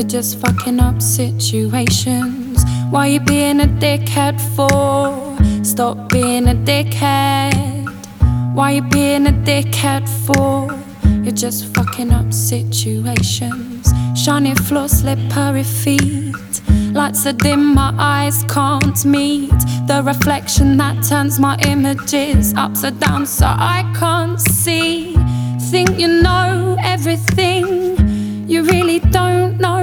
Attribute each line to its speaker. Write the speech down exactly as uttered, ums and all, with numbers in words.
Speaker 1: You're just fucking up situations. Why you being a dickhead for? Stop being a dickhead. Why you being a dickhead for? You're just fucking up situations. Shiny floor, slippery feet. Lights are dim, my eyes can't meet the reflection that turns my images upside down so I can't see. Think you know everything, you really don't know.